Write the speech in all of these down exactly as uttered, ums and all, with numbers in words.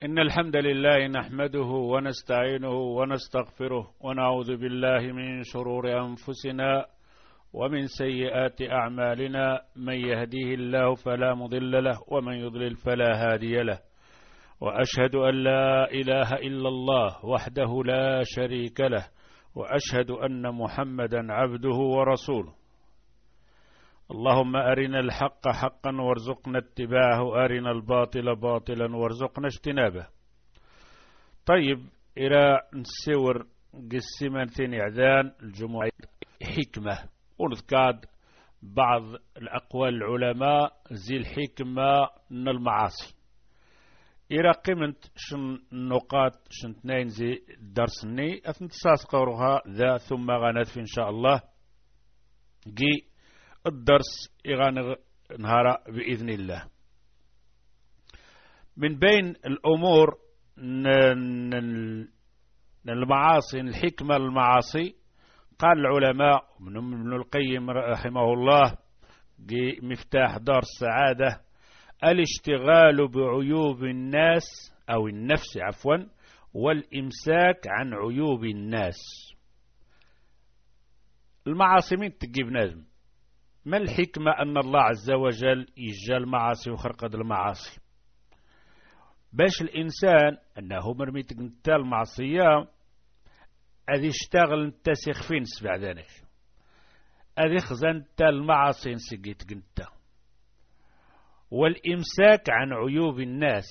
إن الحمد لله نحمده ونستعينه ونستغفره ونعوذ بالله من شرور أنفسنا ومن سيئات أعمالنا. من يهديه الله فلا مضل له ومن يضلل فلا هادي له، وأشهد أن لا إله إلا الله وحده لا شريك له، وأشهد أن محمدا عبده ورسوله. اللهم أرنا الحق حقا وارزقنا اتباعه، أرنا الباطل باطلا وارزقنا اجتنابه. طيب، إلى نسور قسمان ثاني عدان الجمعة حكمة، ونذكر بعض الأقوال العلماء زي الحكمة من المعاصي. إلى قيمة شن النقاط شن تنين زي درسني أثنتساس قورها ذا ثم غنات إن شاء الله جي الدرس إغان نهار بإذن الله. من بين الأمور المعاصي، الحكمة المعاصي، قال العلماء من ابن القيم رحمه الله مفتاح دار السعادة: الاشتغال بعيوب الناس أو النفس عفوا والإمساك عن عيوب الناس. المعاصي من تجيب نازم. ما الحكمة أن الله عز وجل يجعل المعاصي وخرقد المعاصي؟ باش الإنسان أنه مرمي تقنتا المعصية أذي اشتغل نتسخ فين سبع ذانك، أذي خزنتا المعاصي نسقي تقنتا، والإمساك عن عيوب الناس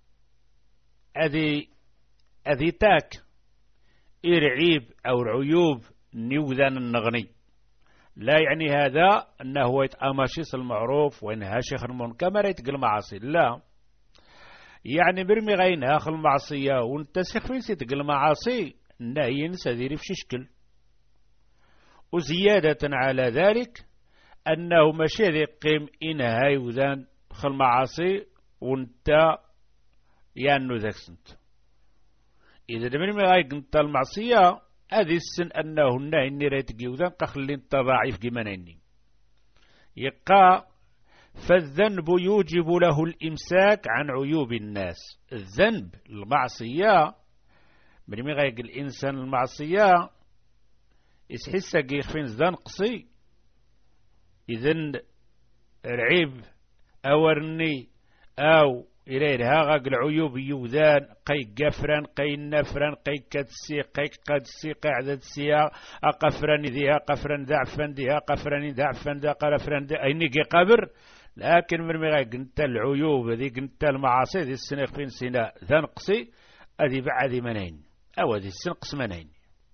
أذي أذي تاك إرعيب أو عيوب نيوذان النغني. لا يعني هذا أنه يتأمشيس المعروف وإنها شيخ المنكر ما يتقل معاصي، لا، يعني برمي غينها خل المعصية وانتسخ في ستقل معاصي النهي ينسى ذيري في شكل. وزيادة على ذلك أنه ماشي ذي قيم إنها يوذان خل معاصي وانت يانو ذاك سنت. إذا برمي غينتا المعصية هذه السن أنه النهي النيريت جيوذان قخلين تضاعف جمانيني يقع. فالذنب يوجب له الإمساك عن عيوب الناس. الذنب المعصية من مغايق الإنسان المعصية يسحس جيخفين ذن قصي، إذن العيب أورني أو إليها غاق العيوب يوذان قي قفران قي نفران قي كدسي قي قدسي قاعدة سيا أقفران ذيها قفران ذعفان ذيها قفران ذعفان ذا قرفران ذا أيني قبر. لكن من مغاي قنت العيوب ذي قنت المعاصي ذي السنة فين سنة ذنقصي أذي بعد منين أو ذي السنقص منين،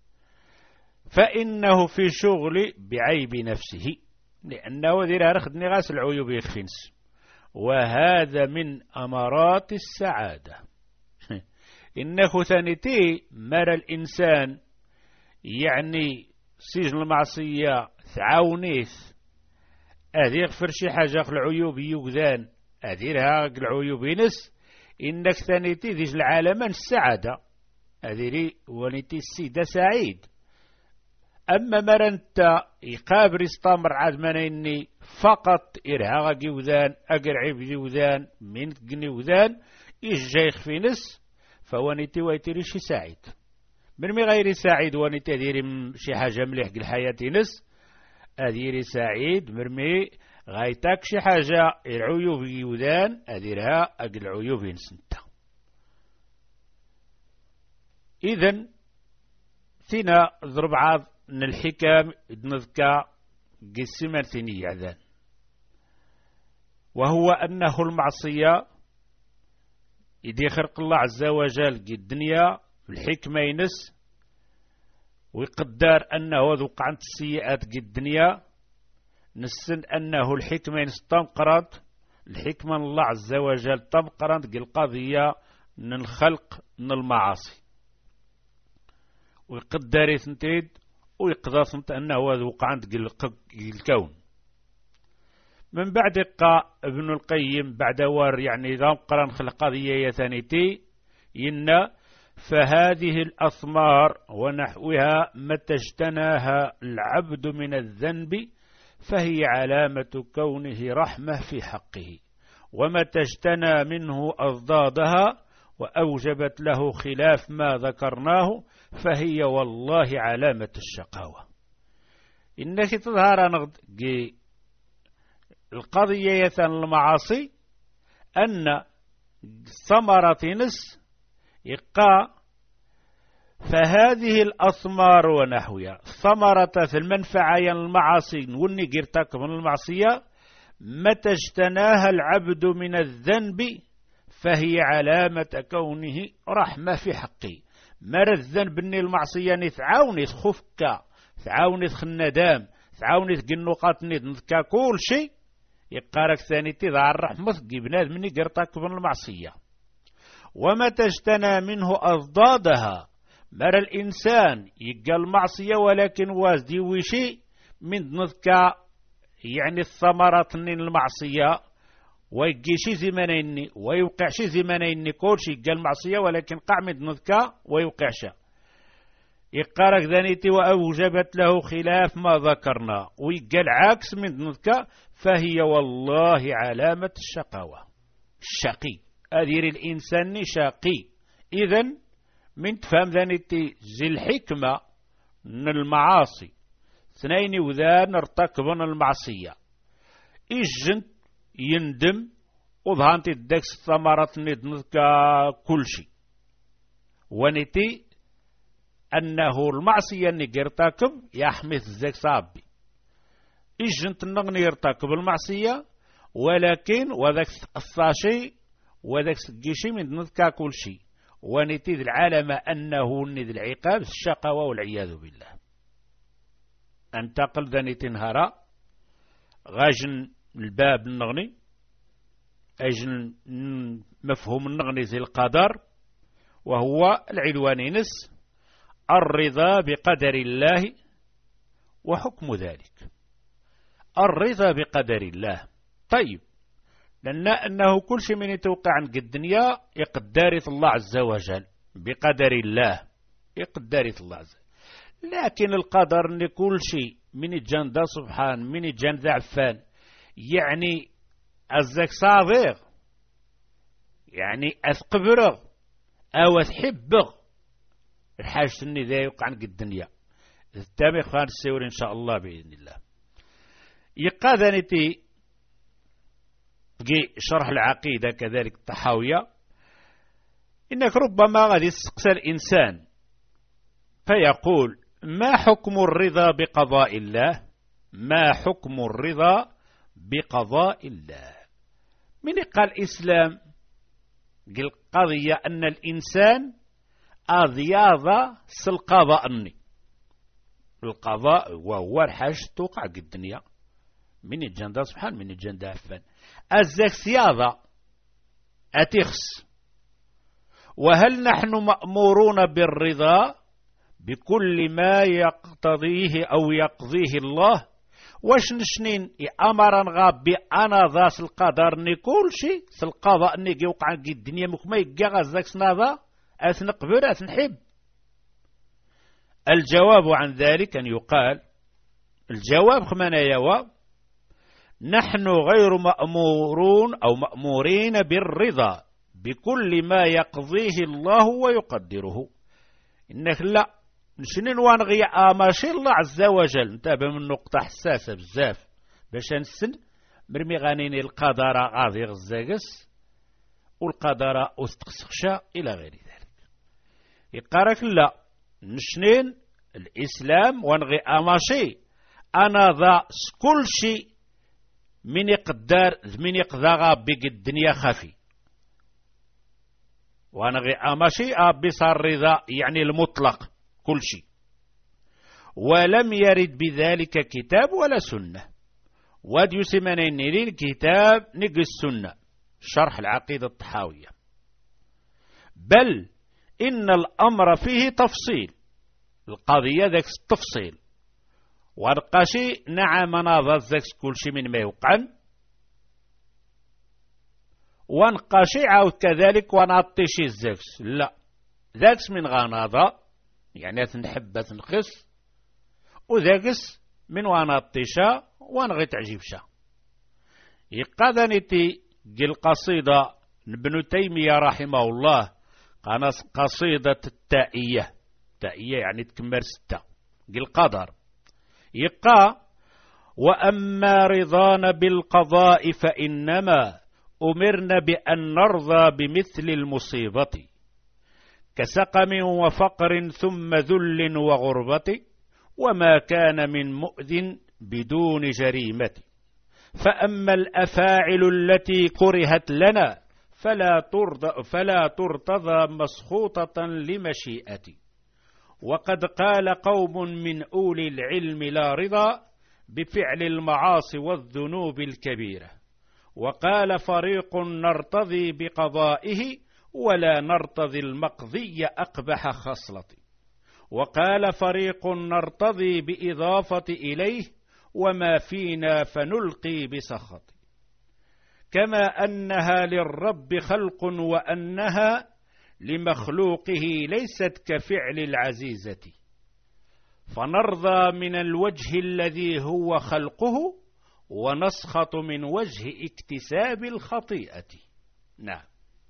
فإنه في شغل بعيب نفسه، لأنه ذي رخدني غاس العيوب يخفنس، وهذا من أمارات السعادة. إنه ثانيتي مر الإنسان يعني سجن المعصية ثعاونيث أذي يغفر شي حاجة العيوب يوذان أذيرها العيوب ينس، إنك ثانيتي ذي العالم السعادة أذيري ونيتي السيدة سعيد. أما مرنت يقابر استمر عاد منيني فقط إرها جيوذان أقرعب جيوذان من جنيوذان إيش في نس، فوانيتي ويتري شي سعيد. من مي غير سعيد وانيتي ديري شي حاجة مليح الحياة نس أديري سعيد مرمي غايتك شي حاجة العيوب يوذان أديرها أقل عيوب نسنتا. إذن ثنا ضرب عض من الحكام نذكى قسمان ثنية ذان، وهو أنه المعصية إذا خلق الله عز وجل الدنيا الحكمة ينس ويقدر أنه ذوق عن السيئات قد الدنيا نسن أنه الحكمة نستمقرت الحكمة الله عز وجل تمقرت القضية من الخلق من المعاصي، ويقدر يثنتيد ويقدر ثنت أنه ذوق عند الكون. من بعد قا ابن القيم بعد ور يعني ذا قرن خلق قضية ثانيتي إن فهذه الأثمار ونحوها متى اجتناها العبد من الذنب فهي علامة كونه رحمة في حقه، ومتى اجتنى منه أضدادها وأوجبت له خلاف ما ذكرناه فهي والله علامة الشقاوة. إنك تظهر نغد القضية المعاصي أن ثمرة نس إقاء فهذه الأثمار ونحوها ثمرة في المنفعة المعاصي وني قرتك من المعصية متى اجتناها العبد من الذنب فهي علامة كونه رحمة في حقه. مر الذنب اني المعصية نتعاوني تخفك تعاوني تخندام تعاوني تقنقات نذكا كل شيء يقارك ثاني تظهر الرحمة بناد مني قرتك من المعصية. ومتى اجتنى منه أضدادها مر الإنسان يقى المعصية ولكن وازدي وشي من نذكا يعني الثمرة من المعصية ويجي شي زمانيني ويوقع شي زمانيني كل شي يقى المعصية ولكن قع من نذكا ويوقع شا يقارك ذانيتي وأوجبت له خلاف ما ذكرنا ويقى العكس من نذكا فهي والله علامة الشقاوة. الشقي أدير الإنسان شقي. إذن من تفهم ذانيتي زي الحكمة من المعاصي اثنين وذان ارتكبن المعصية إجن يندم وظهانت الدكس ثمرة ندنذكا كل شيء ونتي أنه المعصية اللي يرتكب يحمث الزك صابي إجن تنغني يرتكب المعصية ولكن وذاك الثاشي وذاك الجيشي من نذكا كل شيء ونتي العالم أنه ند العقاب الشقوى والعياذ بالله. انتقل ذاني تنهرا غاجن الباب النغني أجن مفهوم النغني زي القدر وهو العلوانينس الرضا بقدر الله وحكم ذلك. الرضا بقدر الله طيب لأن أنه كل شيء من يتوقع عن الدنيا يقدرت الله عز وجل بقدر الله يقدرت الله عز وجل. لكن القدر أن كل شيء من الجان دا سبحان من الجان ذا عفان يعني أزك صابغ يعني أثقبرغ أو أثحبغ الحاجة أني ذا يوقع عن الدنيا التابع خان السيور إن شاء الله بإذن الله. يقاذنتي جي شرح العقيدة كذلك الطحاوية إنك ربما غادي يسقسى الإنسان فيقول ما حكم الرضا بقضاء الله ما حكم الرضا بقضاء الله. من قال الإسلام قال قضية أن الإنسان أضياض سالقضاء أني القضاء وهو الحاج توقع الدنيا من الجندة سبحان من الجندة عفان أزاك سياضة أتخس. وهل نحن مأمورون بالرضا بكل ما يقتضيه أو يقضيه الله واش نشنين أمرا غاب بأنا ذاس القدر ني كل شيء سالقضاء ني يوقع الدنيا مكما يقى غزاك سناضا أثنقبر أثنحب. الجواب عن ذلك أن يقال الجواب خمانا يوا نحن غير مأمورون أو مأمورين بالرضا بكل ما يقضيه الله ويقدره. إنك لا نشنين وانغي آماشي الله عز وجل انتبه من نقطة حساسة بزاف باش نسن مرمي غانيني القدر غاضي غزاقس والقدر أستقسخشا إلى غير ذلك. يقارك لا نشنين الإسلام وانغي آماشي أنا ذا كل شيء من يقدر من يقضى بك الدنيا خفي وانا غي اماشي ابصار الرضا يعني المطلق كل شيء ولم يرد بذلك كتاب ولا سنة واد يسمنين نيرين كتاب نق السنة شرح العقيدة الطحاوية بل إن الأمر فيه تفصيل القضية ذاك التفصيل ورقاشي نعم ناظر ذاك كل شيء من ما يوقعن ونقاشي عاود كذلك ونعطيشي الزاكس لا ذاكس من غناضة يعني تنحب تنقص وذاكس من ونعطيشا ونغي تعجيبشا. يقاذنتي قصيدة ابن تيمية رحمه الله قصيدة التائية، تائية يعني تكمل ستة القدر يقى: وأما رضانا بالقضاء فإنما أمرنا بأن نرضى بمثل المصيبة، كسقم وفقر ثم ذل وغربة، وما كان من مؤذ بدون جريمة. فأما الأفاعل التي كرهت لنا فلا ترضى, فلا ترتضى مسخوطة لمشيئتي. وقد قال قوم من أولي العلم: لا رضا بفعل المعاصي والذنوب الكبيرة. وقال فريق: نرتضي بقضائه ولا نرتضي المقضي أقبح خصلة. وقال فريق: نرتضي بإضافة إليه وما فينا فنلقي بسخط. كما أنها للرب خلق وأنها لمخلوقه ليست كفعل العزيزة، فنرضى من الوجه الذي هو خلقه ونسخط من وجه اكتساب الخطيئة. نعم،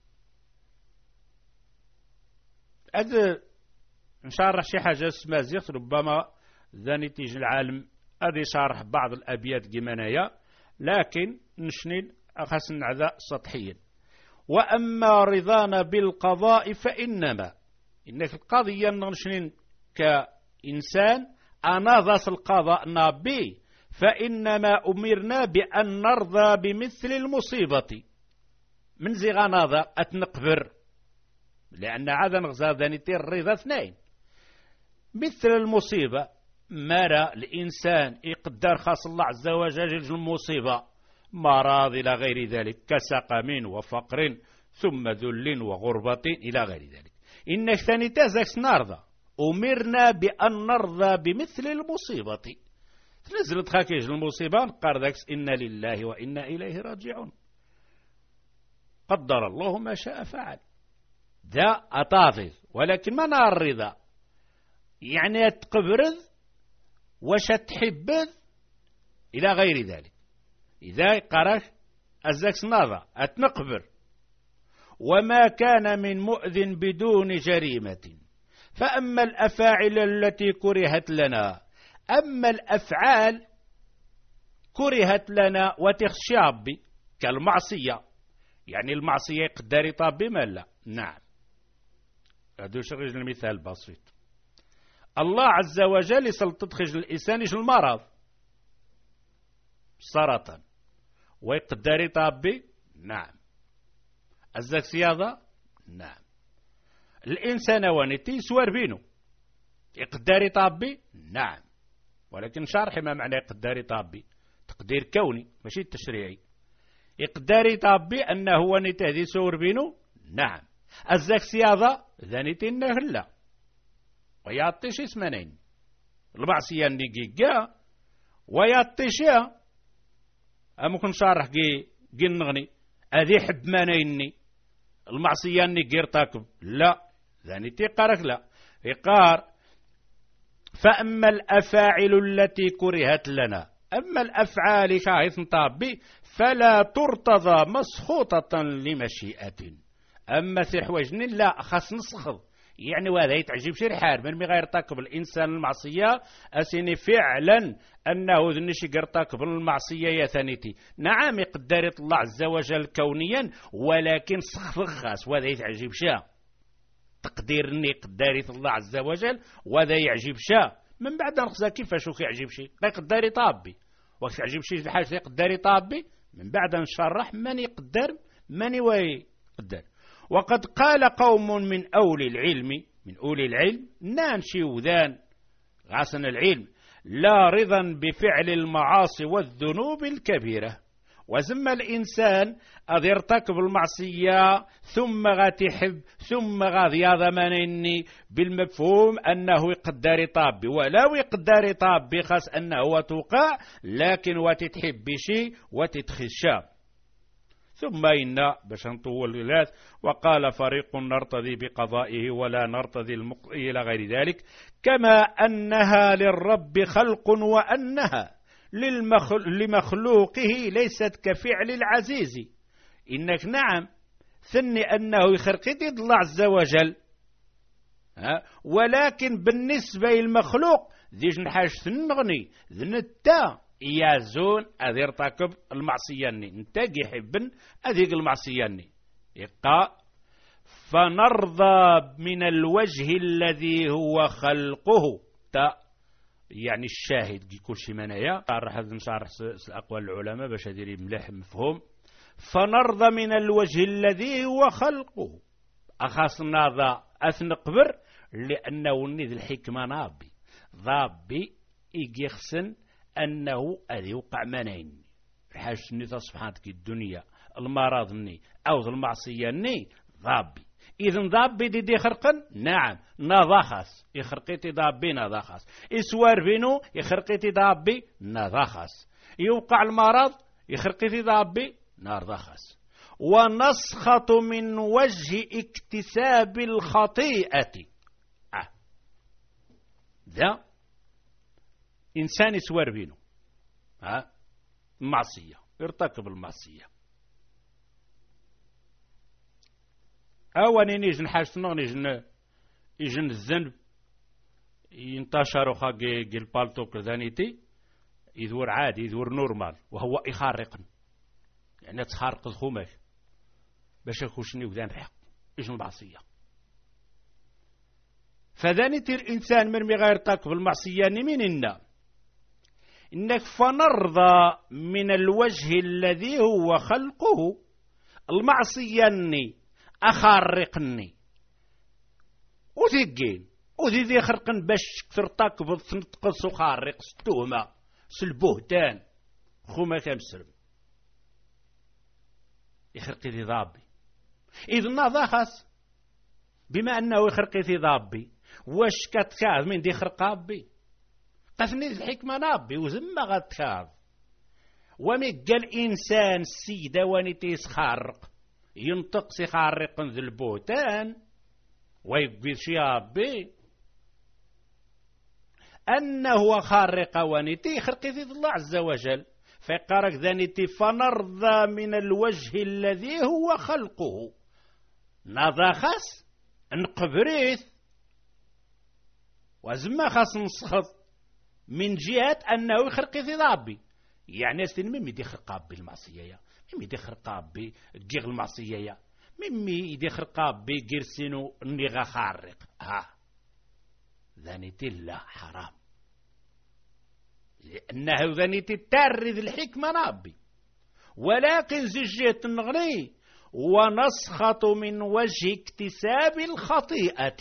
هذا نشرح شي حاجة اسمها زيغت، ربما ذا نتيجة العالم هذا شارح بعض الأبيات جمانية، لكن نشنين أخص نعذا سطحيا. وأما رضانا بالقضاء فإنما إنك القضية نشنين كإنسان أنا ذا القضاء نابي، فإنما أمرنا بأن نرضى بمثل المصيبة. من زيغانا ذا أتنقبر، لأن عادا نغزا ذانيتي الرضا اثنين. مثل المصيبة مرى الإنسان يقدر خاص الله عز وجل المصيبة مرض إلى غير ذلك، كسقم وفقر ثم ذل وغربة إلى غير ذلك. إنك ثاني تازكس نرضى، أمرنا بأن نرضى بمثل المصيبة. تنزلت خاكيج المصيبة قاردكس إنا لله وإنا إليه راجعون، قدر الله ما شاء فعل. ذا أطافظ، ولكن ما نار الرضا يعني تقبرذ وش تحبذ إلى غير ذلك. إذا قرأ الزكس ناظر أتنقبر. وما كان من مؤذن بدون جريمة. فأما الأفاعل التي كرهت لنا، أما الأفعال كرهت لنا وتخشى ربي كالمعصية، يعني المعصية يقدر يطاب ما لا. نعم، هذا شغل المثال بسيط. الله عز وجل يسلط خجل الإنسان المرض سرطان ويقدر يطابي. نعم. الزك سياضة. نعم. الإنسان وانتي سوار بينه يقدر يطابي. نعم، ولكن شرح ما معنى يقدر يطابي، تقدير كوني ماشي تشريعي. يقدر يطابي أنه وانتي هذي سوار بينه. نعم. الزك سياضة ذانيتي إنه لا ويعطيش اسمانين المعصية نيجيجا ويعطيشها. أمكن شارح جي جي نغني أذي حب مانيني المعصية نيجي ارتكب. لا، ذاني تيقارك لا يقار. فأما الأفاعل التي كرهت لنا، أما الأفعال كايث طابي فلا ترتضى مسخوطة لمشيئة. أما في حواجن لا خاص نسخض، يعني وهذا يتعجب شي الحال من غير يرتكب الإنسان المعصية أسيني فعلا أنه ذنشي يرتكب المعصية يا ثانيتي. نعم يقدر الله عز وجل كونيا، ولكن سخف خاص وهذا يتعجب شا تقدير أني يقدر الله عز وجل وهذا يعجب شا. من بعد نخزا كيفاش يعجب شي يقدر يطابي وقت يعجب شي الحاجة يقدر يطابي. من بعد نشرح من يقدر من يقدر. وقد قال قوم من أولي العلم من أولي العلم نانشي وذان غاسن العلم: لا رضا بفعل المعاصي والذنوب الكبيرة. وزم الإنسان أذ يرتكب المعصية ثم غاتحب ثم غاضي ضمانيني بالمفهوم أنه يقدر يطابي، ولو يقدر يطابي خاص أنه وتوقع لكن وتتحب بشي وتتخشى. ثم إن باش نطول الثلاث. وقال فريق: نرتضي بقضائه ولا نرتضي المقضي إلى غير ذلك. كما أنها للرب خلق وأنها للمخل... لمخلوقه ليست كفعل العزيز. إنك نعم ثني أنه يخرقيت الله عز وجل. ها ولكن بالنسبة للمخلوق ذيش نحاج ثنغني ذنتا يازون أذي يرتكب المعصية ني نتاقي يحبن أذيق المعصية ني يقع فنرضى من الوجه الذي هو خلقه تا يعني الشاهد كل شيء منايا راح نشرح أقوال العلماء باش هذه مليح مفهوم. فنرضى من الوجه الذي هو خلقه أخاصنا ذا أثن قبر لأنه ذي الحكمة نابي ضابي يجيخسن أنه أذي وقع منين حاج نتا سبحانك الدنيا المرض ني أو المعصية ني ضابي إذن ضابي دي دي خرقن نعم نضاخس يخرقيتي ضابي نضاخس إسوار بينو يخرقيتي ضابي نضاخس يوقع المرض يخرقيتي ضابي نضاخس. ونسخط من وجه اكتساب الخطيئة آه. ذا إنسان يسوار بينه ها معصية يرتكب المعصية أولا يجن حاجتنا يجن يجن الذنب ينتشر خاقي البالتو كذانيتي يدور عادي يدور نورمال وهو يخارق يعني تخارق الخماش باش يخشني وذان ريق يجن المعصية. فذانيتي الإنسان مرمي غير يرتكب المعصية من النار إنك فنرضى من الوجه الذي هو خلقه المعصية ني أخارقني وذيقين وذي ذي خرقن باش ترتكب تنتقص وخارق ستهمة سلبهتان خوما تمسرم يخرقي ذي ضابي إذن هذا خاص بما أنه يخرقي ذي ضابي واش كتكاذ من دي خرقابي قفني الحكمة نابي وزما غتكاذ وميقى الإنسان السيدة وانيتيس خارق ينطق سيخارق ذي البوتان ويبقى شيابي أنه خارق وانيتي خرقي ذي الله عز وجل فيقارك ذانيتي فنرضى من الوجه الذي هو خلقه نضا خاص نقبريث وزما خاص نسخط من جهة أنه يخرقي ذي ضابي يعني استن ممي دي خرقاب بالمعصية ممي دي خرقاب بجيغ المعصية ممي دي خرقاب بجرسينو نيغا خارق ها ذانيتي لا حرام لأنه ذانيتي تارذ الحكمة نابي ولكن زجيت النغني ونسخط من وجه اكتساب الخطيئة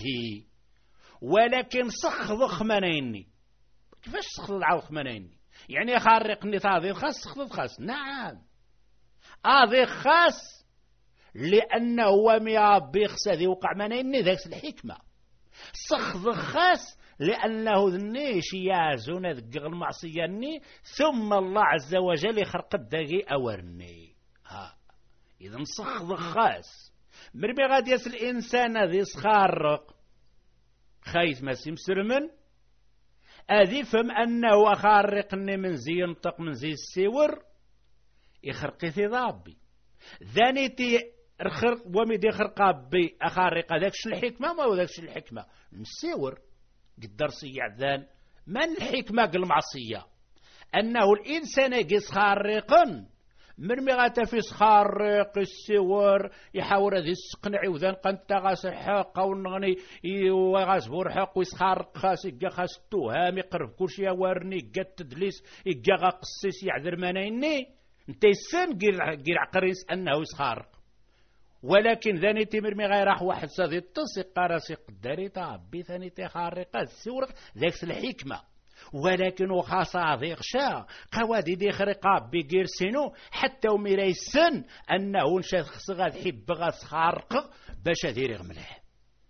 ولكن سخض خمنيني كيفاش سخض العوض خمنيني يعني خارقني هذه خاص سخض خاص نعم هذه خاص لأنه هو ميابي خسادي وقع منيني ذاك الحكمة سخض خاص لأنه ذنيش يازون ذق المعصية ني ثم الله عز وجل يخرق الدقي أورني ها إذن سخض خاص مرمي غادي يسل الإنسان ذي سخارق خايف ما سيمسرمن أذي فهم أنه أخارقني من زي ينطق من زي السور يخرقي في ضابي ذانيتي الخرق وميدي خرقابي أخارق ذاكش الحكمة ما هو ذاكش الحكمة السور قدر سيعذان من الحكمة المعصية أنه الإنسان يقص خارقا مرمي غاتا في سخارق السور يحاول هذه السقنعي وذان قنتا غاس الحق ونغني وغاس بورحق ويسخارق خاس يقا خاس التوهام يقرب كل شيء وارني يقا التدليس يقا غا قصيص يعذر منايني انت يسان قير عقريس أنه يسخارق ولكن ذاني تمرمي غير راح واحد صادي التصي قارسي قداري تعبي ثاني تخارقات السور ذاك الحكمة ولكن وخاصة ذيك شا قوادي دي خرقاب بيجير سينو حتى وميراي السن أنه نشاخص غاد حب غاد خارق باش هذير يغملح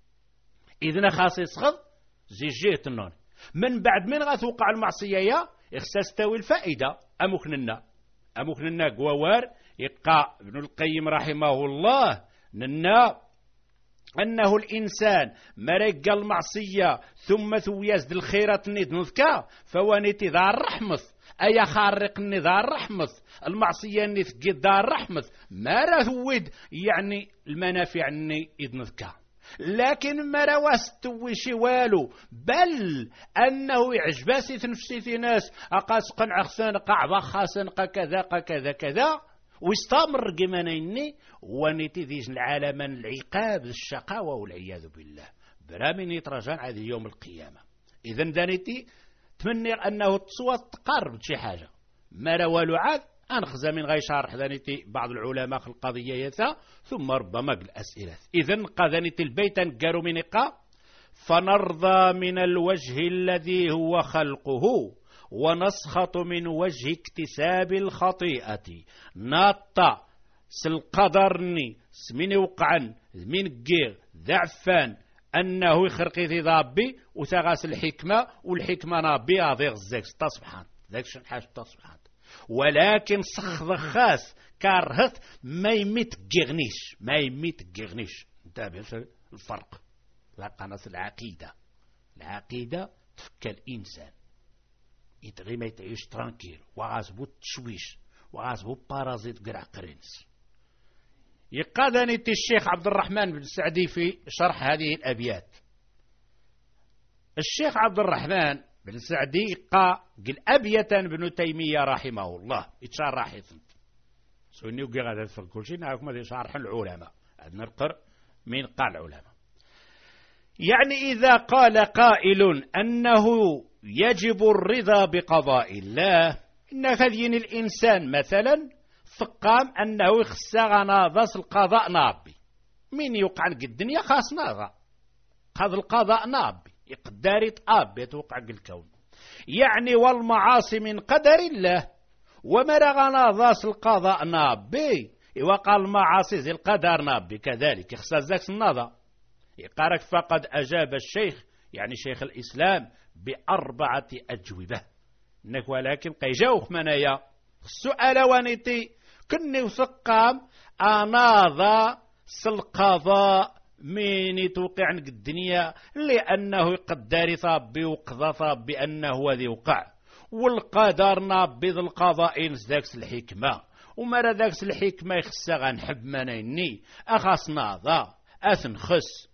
إذن خاص يسخض زي جيت النون من بعد من غاد توقع المعصية يا إخساس تاوي الفائدة أمكننا أمكننا قوار يقع ابن القيم رحمه الله ننا أنه الإنسان مرق المعصية ثم ثويزد الخيرات نيد نذكا فوانيتي ذا الرحمث أي خارق النظام رحمث المعصية اللي تقي دار رحمث ما راه يعني المنافع اني إذنذكا، لكن ما رواس تويشي والو، بل أنه يعجباسي تنفسي ناس أقاسقا عخسان قعبا خاسن كذا كذا كذا ويستمر جمانيني ونتي ذيج العالم العقاب الشقاوة والعياذ بالله برامين يترجان هذه يوم القيامة. إذن دانيتي تمني أنه تصوت تقرب شي حاجة ما روالو عاد أنخزى من غير شرح ذانيتي بعض العلماء في القضية يثا ثم ربما بالأسئلة. إذن قذانيتي البيت نقارو من إقا فنرضى من الوجه الذي هو خلقه ونسخط من وجه اكتساب الخطيئة ناطا سالقدرني سمين وقعا من قير ذعفان أنه يخرقي ذي ضابي وثغاس الحكمة والحكمة نابي أضيغ الزيك سبحان ذاك شن حاجة سبحان، ولكن صخ خاس كارهت ما يميت جغنيش ما يميت جغنيش. انتبه الفرق لا قناة العقيدة، العقيدة تفك الإنسان يتغي ما يتعيش ترانكيل وغازبو التشويش وغازبو بارازيت قرع قرينس. يقادني الشيخ عبد الرحمن بن سعدي في شرح هذه الأبيات. الشيخ عبد الرحمن بن سعدي قا قل أبية بن تيمية رحمه الله يتشرح يثنت سوني وقي غادا في كل شيء نعرف ماذا شرح العلماء عندنا القر من قال العلماء. يعني إذا قال قائل أنه يجب الرضا بقضاء الله إن هذه الإنسان مثلا فقام أنه يخسر ناضس القضاء نابي من يوقع الدنيا خاص ناضا قضى القضاء نابي يقدر تآب يتوقع الكون، يعني والمعاصي من قدر الله ومرغ ناضس القضاء نابي وقال المعاصي زي القدر نابي كذلك يخسر ذاك الناضا. يقارك فقد أجاب الشيخ يعني شيخ الإسلام بأربعة أجوبة إنك ولكن قيجاوخ منايا السؤال وانيتي كني وثقام أناضا سالقضاء من توقع عنك الدنيا لأنه يقدر ثابي وقضى ثابي أنه ذي وقع والقدر نابي ذي القضاء ذاكس الحكمة ومرا ذاكس الحكمة يخسى غنحب منيني أخاص ناضا أثنخس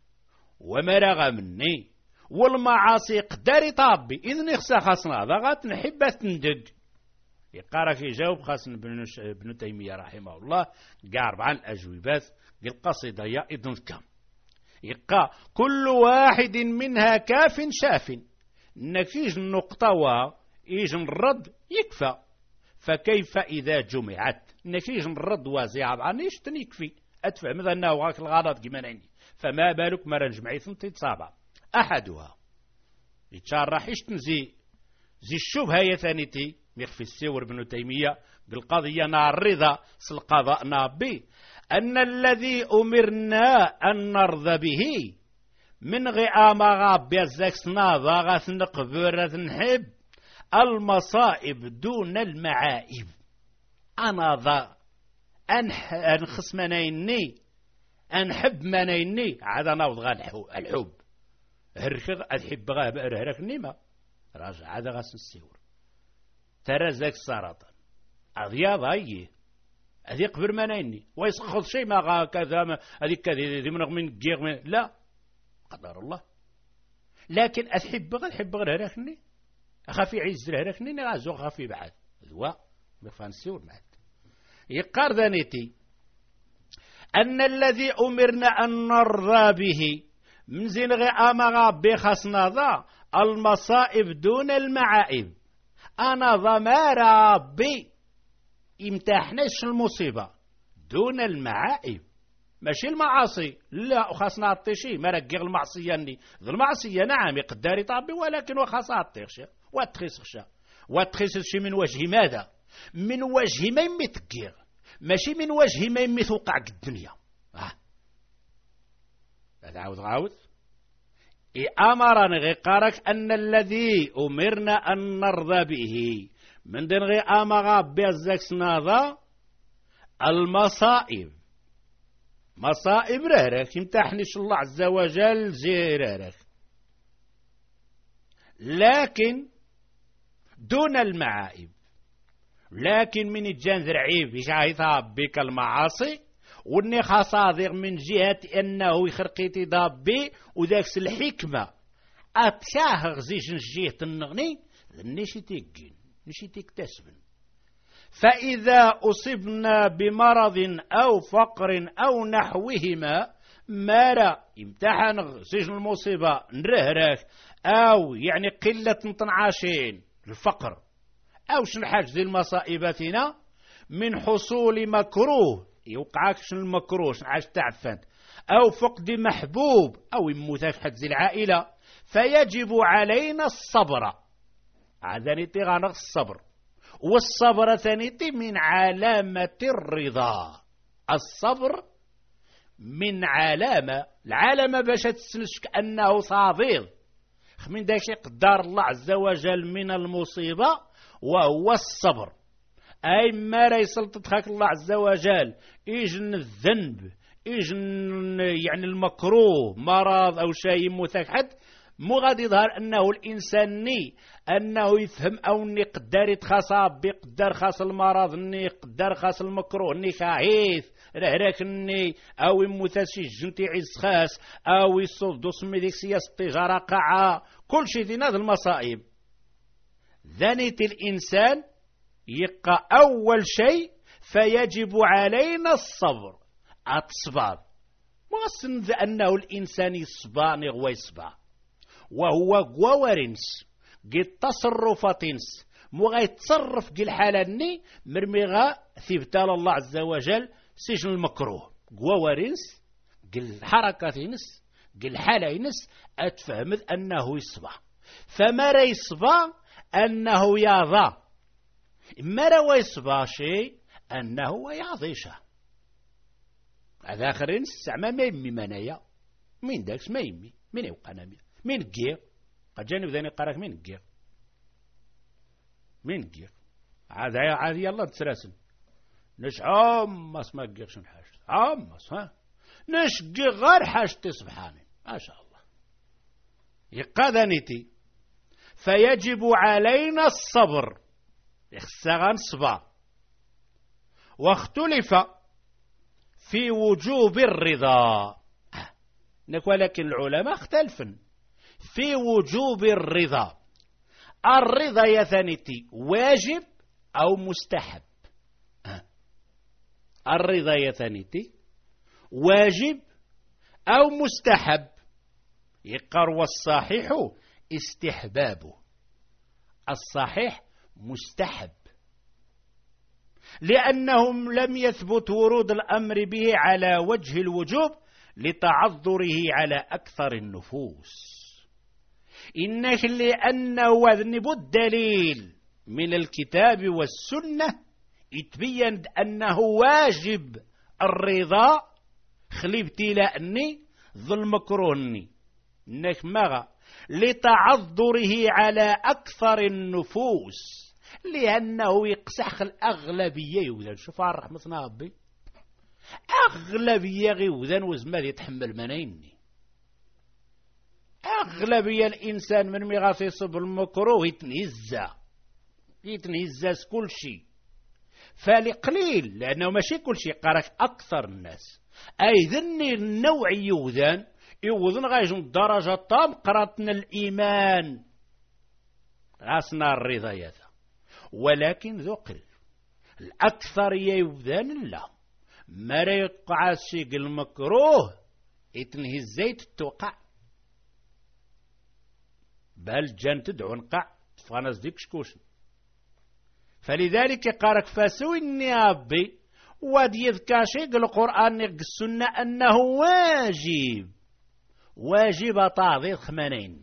ومرا مني والمعاصي قدر طابي إذن يخسى خاص ناضا غاتنحب تندق. يقارك يجاوب خاصن ابن تيمية رحمه الله قارب عن الأجوبات القصيدة يا إذن كم يقا كل واحد منها كاف شاف نكيج النقطة وإيج الرد يكفى فكيف إذا جمعت نكيج الرد وزيعب عنيش تنيكفي أدفع ماذا أنه غاك الغلط كما عندي فما بالك مرة نجمعي ثنتي تصابع أحدها يتشارح يشتنزي زي الشبهة يثانيتي يخفي السور بن تيمية بالقضية نار الرضا سالقضاء نابي أن الذي أمرنا أن نرضى به من غياما غاب يزاكس ناضا غاث نقبر نحب المصائب دون المعائب. أنا ذا أنخص منيني أنحب منيني عاد نوض غا الحب هركغ أتحب غا بأرهرك نيمة راجع عاد غاس السور ترى زاك سرطان أضيا ضايي هذي قبر منيني ويسخط شيء ما غا كذا هذيك كذا ذي من من جيغ من لا قدر الله، لكن أتحب غا الحب غير هركني أخافي عز هركني نغازو خافي بعد ذوا مفان السور بعد. يقار ذانيتي أن الذي أمرنا أن نرضى به من زين غي أما بخصنا ذا المصائب دون المعائب. أنا ضمار ربي امتحنش المصيبة دون المعائب ماشي المعاصي لا وخاصنا عطيشي ما رقيغ المعصية ني ذو المعصية نعم يقدر يطابي ولكن وخاصة عطيشي واتخيص واتخيص شي من وجه ماذا من وجه ما يمتقيغ ماشي من وجه ما يمثوقع الدنيا. آه. عاود عاود أمرنا غيقارك أن الذي أمرنا أن نرضى به من دين غي أمغا بيزاكس ناضا المصائب مصائب رهرك يمتحنش الله عز وجل زي رهرك، لكن دون المعائب. لكن من الجان ذرعيب يشاهد بك المعاصي وني خصادق من جهة أنه يخرقيتي ضابي وذاك الحكمة أتشاه غزيش نجيه النغني نشي تيكين نشي تكتسبن. فإذا أصبنا بمرض أو فقر أو نحوهما مارا امتحن سجن المصيبة نرهرك أو يعني قلة مطنعاشين الفقر أو شن حاجة ذي المصائباتنا من حصول مكروه يوقعك شن المكروه شن عاش تعفن أو فقد محبوب أو يموتك حد ذي العائلة فيجب علينا الصبر. عذانيتي غانغ الصبر والصبر ثانيتي من علامة الرضا. الصبر من علامة العلامة باش تسنشك أنه صابر من داك قدار الله عز وجل من المصيبة وهو الصبر. أي ما لا يسلطك الله عز وجل إجن الذنب إجن يعني المكروه مرض أو شيء متكحد مو غادي يظهر أنه الإنسان ني أنه يفهم أو ني قدر يتخاصب بقدر خاص المرض ني قدر خاص المكروه ني خايف رهراك ني أو يموتاسي جنتي عز خاص أو يصدو سمي ديك سياس التجارة قاعة كل شيء دينا هذه المصائب. ذنيت الإنسان يقى أول شيء فيجب علينا الصبر. الصبر وصند أنه الإنسان يصبر نغوى يصبر وهو قوارنس قد تصرفاتنس مو غيتصرف قل حالاني مرميغا ثبتال الله عز وجل سجن المكروه قوارنس قل حركاتنس قل حالينس أتفهمت أنه يصبح فما را يصبح أنه يضع ما را يصبح شيء أنه يعضيشه. هذا آخرين السعمة ما يمي منايا مين داكس ما يمي مين يوقع نامي مين الجير قد جاني بذاني قراك مين الجير مين الجير عاد عاد يلا تسراسن نش عمس ما تجيرش نحاج عمس ها نش غير حاجتي سبحانه ما شاء الله يقادنيتي فيجب علينا الصبر يخسغان صبا. واختلف في وجوب الرضا ولكن العلماء اختلفن في وجوب الرضا. الرضا يا ثانيتي واجب أو مستحب. الرضا يا ثانيتي واجب أو مستحب. يقر والصحيح استحبابه. الصحيح مستحب لأنهم لم يثبت ورود الأمر به على وجه الوجوب لتعذره على أكثر النفوس. إنك لأنه وذنب الدليل من الكتاب والسنة يتبين أنه واجب الرضا خليبتي لأني ظلم كروني إنك مغا لتعذره على أكثر النفوس لأنه يقسح الأغلبية يوذن. شوف رحمتنا ربي أغلبية غيوذن وزمال يتحمل منيني أغلبية الإنسان من مغاسي يصب المكروه يتنهزى يتنهزى كل شيء فالقليل لأنه ماشي كل شيء قارك أكثر الناس أي ذني النوع يوذن يوذن غايجون درجة طام قراتنا الإيمان غاسنا الرضايات ولكن ذو قل الأكثر يوذن لا ما يقع الشيء المكروه يتنهي الزيت توقع بل جان تدعو نقع فانس ديك شكوش. فلذلك قارك فاسوي النيابي ودي يذكاشي القرآن السنة أنه واجب واجب تعظيم خمانين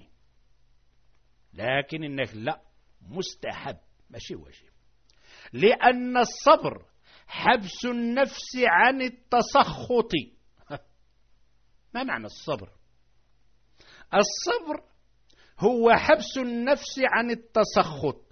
لكن إنك لا مستحب ماشي واجب لأن الصبر حبس النفس عن التسخط. ما معنى الصبر؟ الصبر هو حبس النفس عن التسخط.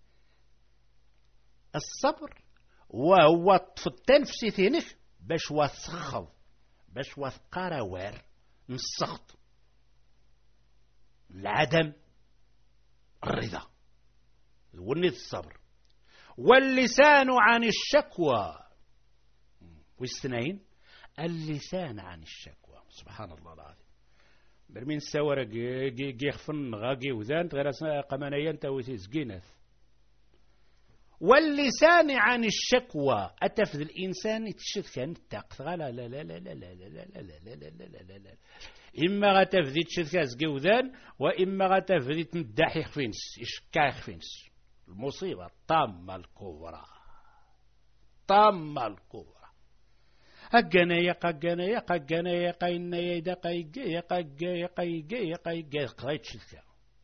الصبر وهو في التنفس ثينك باش وثخض باش وثقاروار من السخط العدم الرضا ونيت الصبر. واللسان عن الشكوى، واستنين اللسان عن الشكوى. سبحان الله العظيم. برمين السوارة جي خفن غاقي وذان غير قمانيا تاويتي زقينات. واللسان عن الشكوى أتفذ الإنسان يتشذ كان التاقث لا لا لا لا لا لا لا لا لا لا لا لا لا. إما غتفذي تشذ كازقي وذان وإما غتفذي تمدحي خفينس إشكاي خفينس. المصيبة الطامة الكبرى، طامة الكبرى. أجانا يقا أجانا يقا أجانا يقا إن يدا قيجا يقا يقا يقا يقا يقا قايت شذا.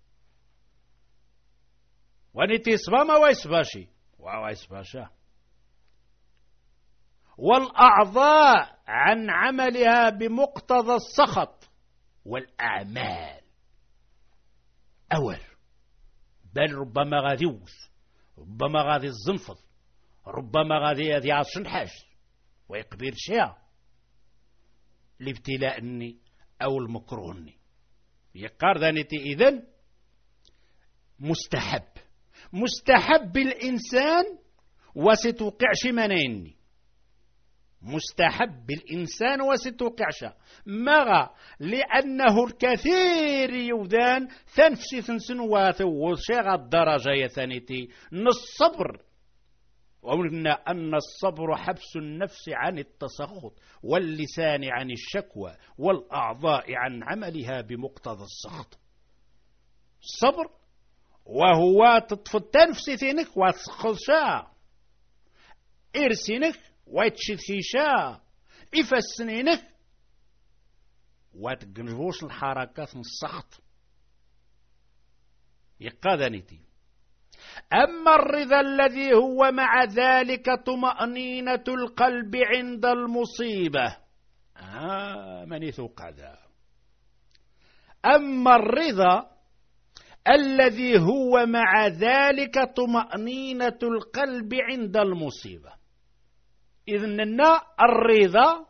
ونتي صبا ما ويسباشي ويسباشا. والأعضاء عن عملها بمقتضى السخط والأعمال. أول بل ربما غادي يوث، ربما غادي الزنفض، ربما غادي يعصن حاج ويقبل شيء لابتلاءني أو المكروهني. يقار ذانيتي إذن مستحب مستحب الإنسان وستوقعش منيني. مستحب الإنسان وستوقعش مغا لأنه الكثير يوذان ثنفسي ثنسنوات وشيغ الدرجة يثانيتي نصبر. وقلنا أن الصبر حبس النفس عن التسخط واللسان عن الشكوى والأعضاء عن عملها بمقتضى السخط. الصبر وهو تطفى التنفس ثينك وتسخلشا إرسينك ويتشثيشا إفسنينك وتقنجوش الحركات من السخط. يقاذنيتي. أما الرضا الذي هو مع ذلك طمأنينة القلب عند المصيبة. آه من يثوق هذا. أما الرضا الذي هو مع ذلك طمأنينة القلب عند المصيبة. إذن الرضا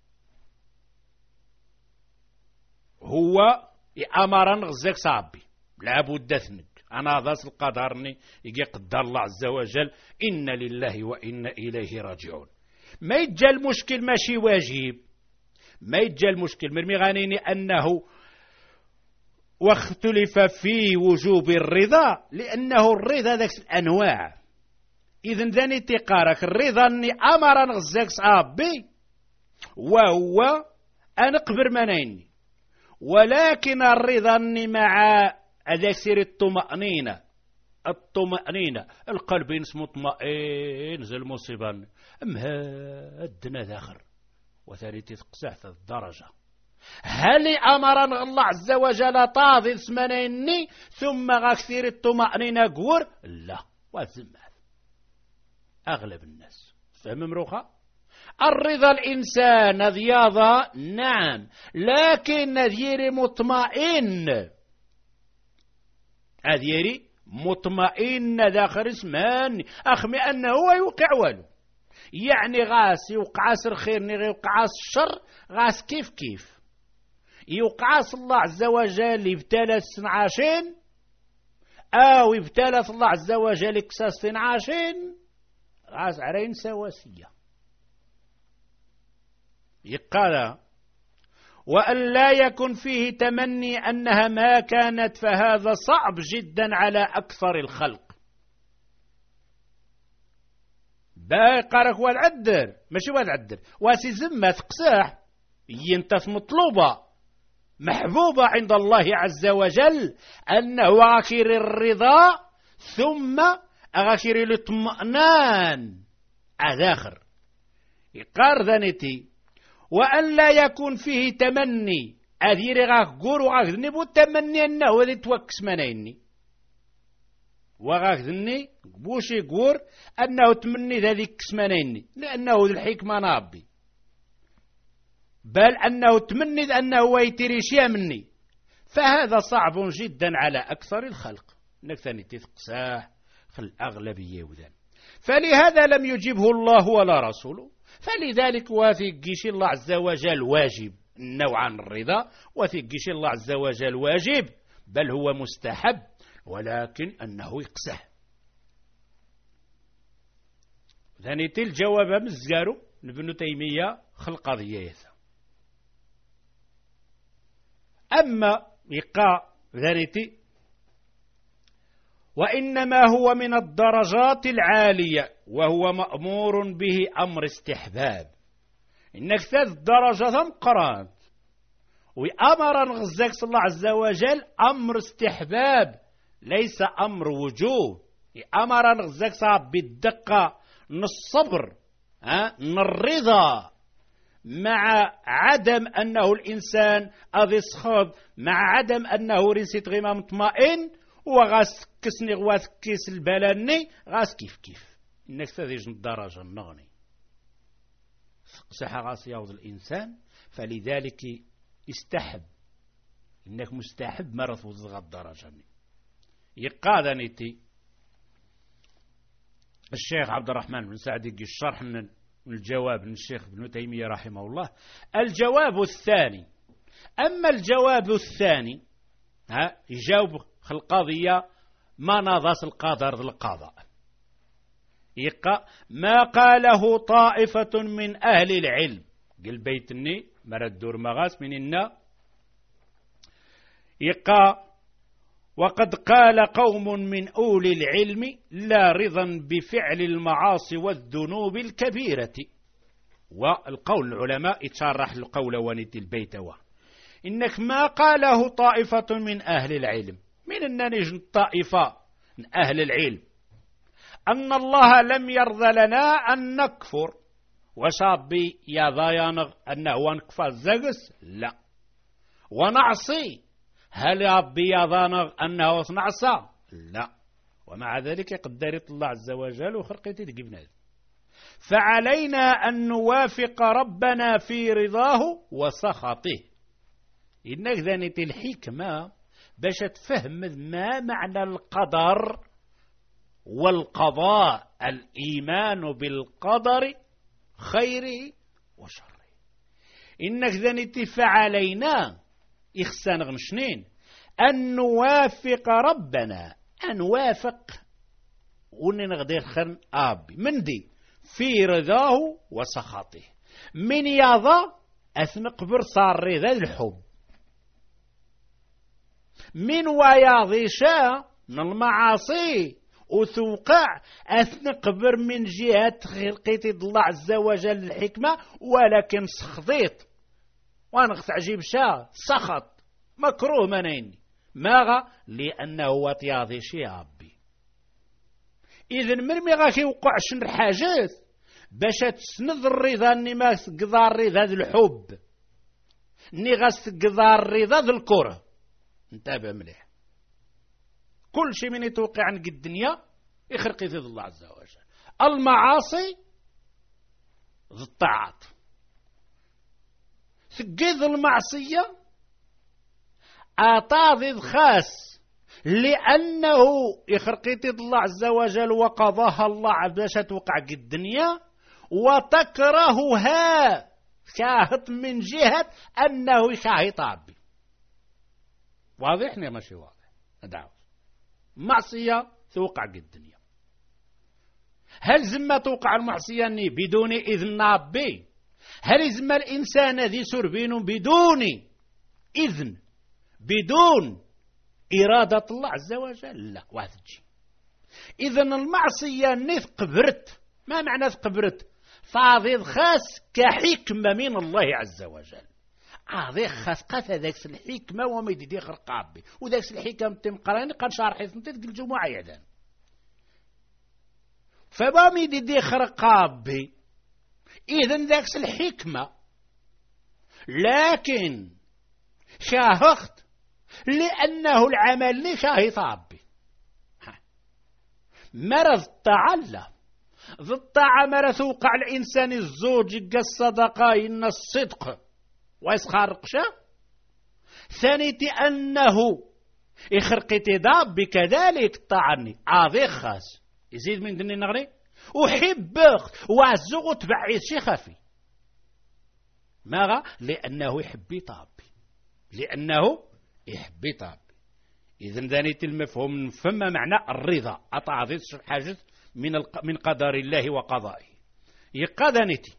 هو أمرا غزاك صعبي لابد ثنك أنا ذاس القدرني يجي قدر الله عز وجل إن لله وإنا إليه راجعون. ما يجي المشكل ماشي واجب، ما يجي المشكل مرمي غانيني أنه واختلف في وجوب الرضا لأنه الرضا ذاك الأنواع. إذن ذاني تقارك الرضا أني أمرا غزاك صعبي وهو أنقبر منيني، ولكن الرضا أني مع هذا سير الطمأنينة. الطمأنينة القلب ينس مطمئن زي المصيبة مهدنا ذاخر وثاني تتقسع في الدرجة. هل أمرنا الله عز وجل طاضي ثمانيني ثم غكثير الطمأنينة قور؟ لا وزم أغلب الناس فهم مروخة. الرضا الإنسان ذياضة نعم، لكن نذير مطمئن أذيري مطمئن داخل اسمان أخمي أنه هو يوقع والو. يعني غاس يوقع سر خير يوقع الشر غاس كيف كيف يوقع الله عز وجل يبتلى السنعاشين أو يبتلى الله عز وجل كساس سنعاشين غاس عرين سواسية. يقال وأن لا يكن فيه تمني أنها ما كانت فهذا صعب جدا على أكثر الخلق. باقرك والعدر ماشي والعدر واسي زمة تقساح ينتف مطلوبة محبوبة عند الله عز وجل أنه أخير الرضا ثم أخير الاطمئنان أذاخر يقار ذنتي. وأن لا يكون فيه تمني أذير غاك قور وغاك ذنب والتمني أنه ذي توكس منيني وغاك ذني بوشي قور أنه تمني ذي كسمنيني لأنه ذي الحكمة نابي، بل أنه تمني أنه ويتريش مني، فهذا صعب جدا على أكثر الخلق. نكثني تثقساه خل أغلبية وذن. فلهذا لم يجبه الله ولا رسوله. فلذلك وثقش الله عز وجل واجب نوعا الرضا، وثقش الله عز وجل واجب بل هو مستحب، ولكن أنه يقسه ثانيتي الجواب مزارو ابن تيمية خلق قضية. أما يقع ذريتي وإنما هو من الدرجات العالية وهو مأمور به أمر استحباب. إنك ثلاث درجة ثم قرات وأمر نغزاك صلى الله عز وجل أمر استحباب ليس أمر وجوب. أمر نغزاك صعب بالدقة الصبر الرضا مع عدم أنه الإنسان أذي صخب مع عدم أنه رنسيت غيما مطمئن وغاس كسني غواث كيس البلاني غاس كيف كيف إنك تذيج الدرجة النغني صحة غاس يوض الإنسان. فلذلك استحب إنك مستحب مرض وزغ الدرجة يقاذنيتي الشيخ عبد الرحمن بن سعد يجي الشرح من الجواب من الشيخ ابن تيمية رحمه الله. الجواب الثاني أما الجواب الثاني ها يجاوب القضية ما ناضس القدر القضاء يقى ما قاله طائفة من أهل العلم قل بيتني مرد دور مغاس من النا يقى وقد قال قوم من أولي العلم لا رضا بفعل المعاصي والذنوب الكبيرة. والقول العلماء يتشرح القول ونيت البيت إنك ما قاله طائفة من أهل العلم من النانج الطائفة من أهل العلم أن الله لم يرضى لنا أن نكفر وشابي يا ضيانغ أنه نكفر زغس لا ونعصي هل ربي يظن أنه نعصى لا ومع ذلك قدر الله عز وجل وخلقته تجيبنا. فعلينا أن نوافق ربنا في رضاه وسخطه. إنك ذنت الحكمة باش تفهم ما معنى القدر والقضاء الإيمان بالقدر خيره وشره. إنك ذنت فعلينا إخسان غمشنين أن نوافق ربنا أن نوافق ونغدير خن آبي من دي في رضاه وسخطه من يضا أثنقبر صار رضا الحب من وياضي شاء من المعاصي وثوقع أثنقبر من جهة خلقيت الله عز وجل الحكمة ولكن سخطيت وانا تعجيب شا سخط مكروه منيني ماغا لأنه وطياضي شي عبي. إذن مرمي غاكي وقعش الحاجات باش تسند الرضا اني ما تقضى الرضا ذا الحب اني غاس تقضى الرضا ذا الكره. انتبه مليح كل شيء من يتوقع عن الدنيا يخرق ذي الله عز وجل. المعاصي ذي الطاعات سجد المعصية أعطى خاص لأنه يخرقيت الله عز وجل وقضاها الله باش توقع الدنيا وتكرهها شاهد من جهة أنه شاهد عبي. واضح يا ماشي واضح؟ دعوة معصية توقع الدنيا. هل زما توقع المعصية بدون إذن ربي؟ هل زما الإنسان ذي سربين بدون إذن بدون إرادة الله عز وجل؟ لا واحد شيء. إذن المعصية نث قبرت. ما معنى قبرت؟ فاضي خاص كحكمة من الله عز وجل. عاضي خاص قاف ذاك الحكمة وما يدي خرق ربي وذاك الحكمة تمقراني قال شارحي ثنتي تقول الجمعة يعدان فما يدي خرق ربي. إذن ذاك الحكمة لكن شاهخت لأنه العمل اللي شاهد ربي مرض تعالى ذي الطاعة مرة توقع الإنسان الزوج الصدقة إن الصدق ويسخرق شا ثانيتي أنه يخرقتي داب كذلك طعني عاضي خاص يزيد من دني نغري أحبك وعزغ تبعيد شي خفي ماذا؟ لأنه يحبي طابي لأنه يحبي طابي. إذن ذانيتي المفهوم فما معنى الرضا أطاعضي حاجة من من قدر الله وقضائه يقادنتي.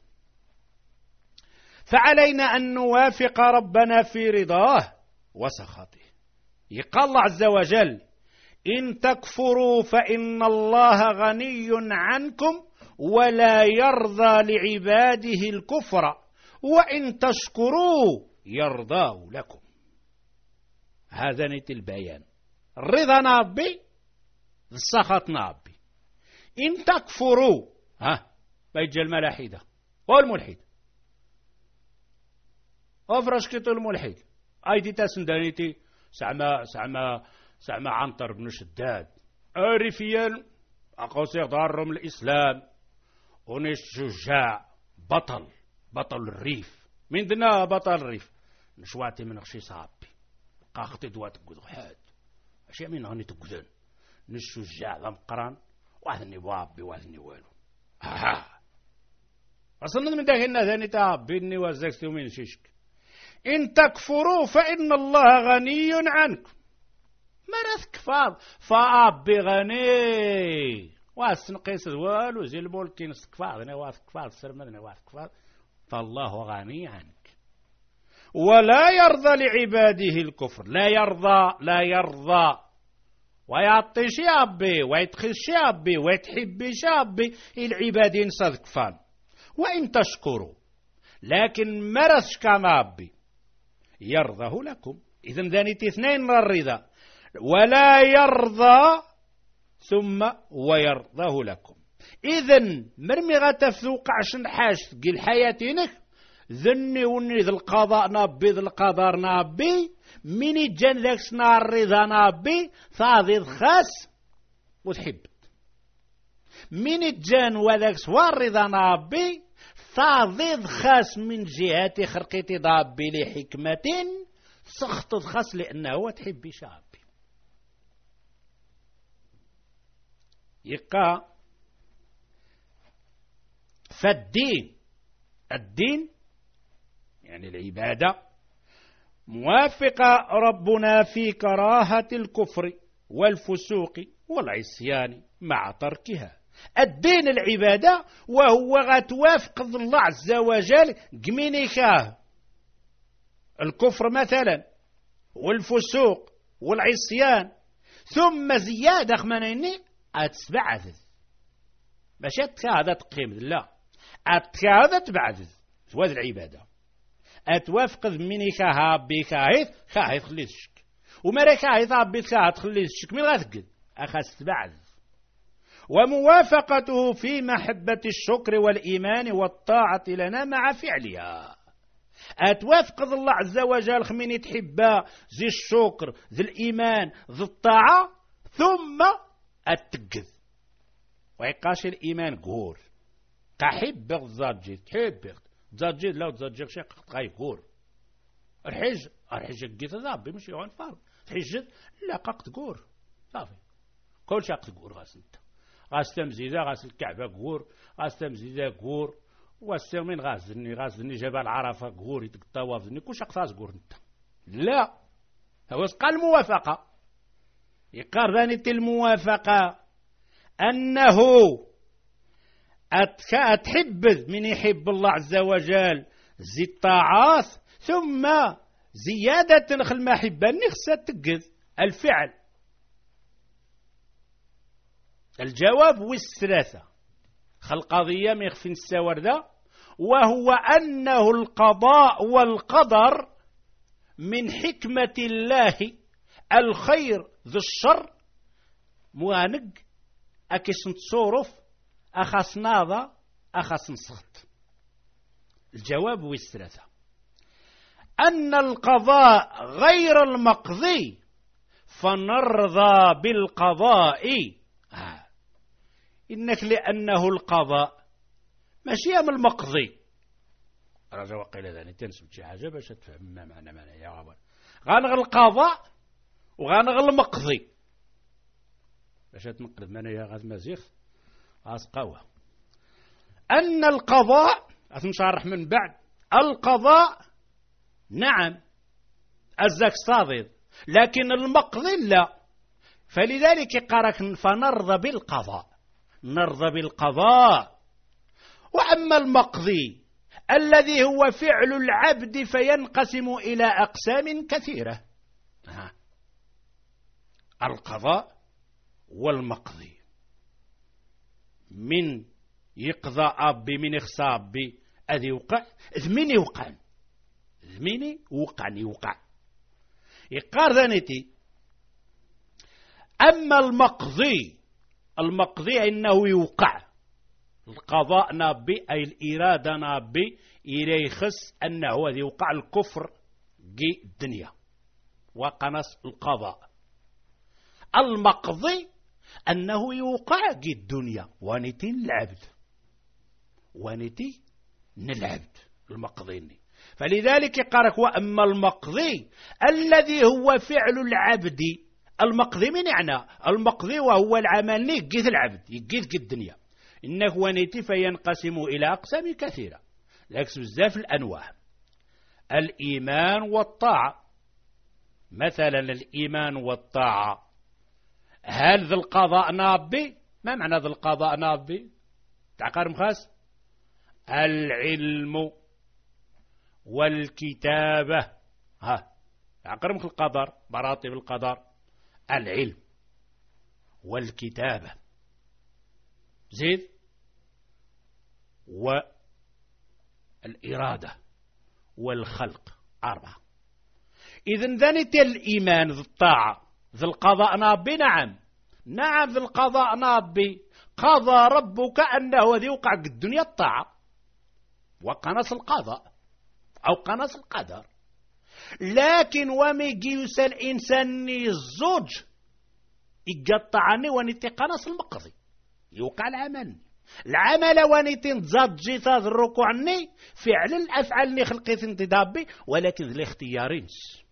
فعلينا أن نوافق ربنا في رضاه وسخطه. يقال الله عز وجل إن تكفروا فإن الله غني عنكم ولا يرضى لعباده الكفر وإن تشكروا يرضاه لكم. هذا نيت البيان. الرضا نابي السخط نابي. إن تكفروا ها بيجي الملاحدة والملحد أفرش كتو الملحد أيدي تسندانيتي سعما سعما سعما عنتر بن شداد عرفيا أقوسيق دارهم الإسلام ونش شجاع بطل بطل الريف من دنا بطل الريف نشواتي من أخشي صعبي قاختي دوات قدوحات أشياء من هني تقدن نش شجاع ذا مقران واحدني بابي واحدني والو ها أصلا من داهنا ذاني تابيني وزاكستي ومين شيشك. إن تكفروا فإن الله غني عنكم مرث كفار فأبي غني واسن قيس والو زي المولكين استكفار ذني واث كفار السرمد ذني واث كفار فالله غني عنك ولا يرضى لعباده الكفر. لا يرضى لا يرضى ويعطي شابي ويدخل شابي ويتحب شابي العبادين صد كفان وإن تشكروا لكن مرث كمابي يرضه لكم. إذن ذانيت اثنين الرضا ولا يرضى ثم ويرضه لكم. إذن مرمي غتفذوق عشان حاش تقل حياتينك ذني وني ذي القضاء نابي ذي القدر نابي مني جان ذاك سنار الرضا نابي ثاذي خاس وتحبت مني جان وذاك سوار الرضا نابي ثاذي خاس من جهة خرقتي ضابي لحكمة سخط خاس لأنه تحبي شابي. يقى فالدين الدين يعني العبادة موافق ربنا في كراهة الكفر والفسوق والعصيان مع تركها. الدين العبادة وهو غتوافق الله عز وجل قمينيكاه الكفر مثلا والفسوق والعصيان ثم زيادة خمانيني أتبعث باش هذا تقيم لا هذا تبعث هذه العبادة أتوافق مني كها بكاهيث كاهيث خليت الشك ومرا كاهيث عبيت كاهيث خليت الشك من غتقد أخذ تبعث. وموافقته في محبة الشكر والإيمان والطاعة لنا مع فعلها. أتوافق الله عز وجل خميني تحبها زي الشكر زي الإيمان زي الطاعة ثم أتقذ ويقاش الإيمان قور قحب الزاجيد تحب زاجيد لو زاجيد شيء قاي قور الحج الحج قيت ذابي مش يوان فار تحجد لا قاقت قور صافي كل شيء قور غاسنت غاستمزيدا غاس الكعبة قور غاستمزيدا قور والسيرمين غازني غازني جبل عرفة قور يدك الطوافني كل شيء قفاز قور انت لا هو قال موافقة يقال ذاني الموافقة أنه أتحبذ من يحب الله عز وجل زي الطاعات ثم زيادة نخل المحبة نخسة تقذ الفعل. الجواب والثلاثة خلقضية ميخفين الساور ذا وهو أنه القضاء والقدر من حكمة الله الخير ذو الشر موانق أكيس نتصورف أخاس ناضا أخاس نسخط. الجواب والثلاثة أن القضاء غير المقضي فنرضى بالقضاء آه. إنك لأنه القضاء ماشي من المقضي رجع وقيل ذاني تنسب شي حاجة باش تفهم ما معنى معنى يا غابر غانغ القضاء وغانغ المقضي باش تنقلب معنى يا غاز مزيخ غاز قوة. أن القضاء أتمشارح من بعد القضاء نعم الزاك صادر لكن المقضي لا. فلذلك قارك فنرضى بالقضاء نرضى بالقضاء. وأما المقضي الذي هو فعل العبد فينقسم إلى أقسام كثيرة. ها. القضاء والمقضي، من يقضى أبي من يخصى أبي أذي يوقع ذميني يوقع ذميني وقعني يوقع يقار ذانيتي. أما المقضي المقضي إنه يوقع القضاء نابي أي الإرادة نابي إليخس أنه ذي يوقع الكفر جي الدنيا وقنص القضاء. المقضي أنه يوقع جي الدنيا ونتي العبد ونتي العبد المقضيني. فلذلك يقارك وأما المقضي الذي هو فعل العبد. المقضي من يعني المقضي وهو العمل يجيث العبد يجيث جي الدنيا إنه ونتي فينقسم إلى أقسام كثيرة لكس بزاف الأنواع. الإيمان والطاعة مثلا الإيمان والطاعة هل ذا القضاء نابي؟ ما معنى ذا القضاء نابي؟ تعقر مخاس العلم والكتابة. ها تعقر مخ القدر مراتب القدر العلم والكتابة زيد والإرادة والخلق أربعة. إذن ذنت الإيمان ذي الطاعة ذي القضاء نابي. نعم نعم ذي القضاء نابي. قضى ربك أنه ذي وقع الدنيا الطاعة وقنص القضاء أو قنص القدر. لكن وميجي يسأل إنسان الزوج يقطعني ونتي قنص المقضي يوقع العمل العمل ونتي نتزاد تاذ الركوعني فعل الأفعال خلقيت انتدابي ولكن ذي الاختيارين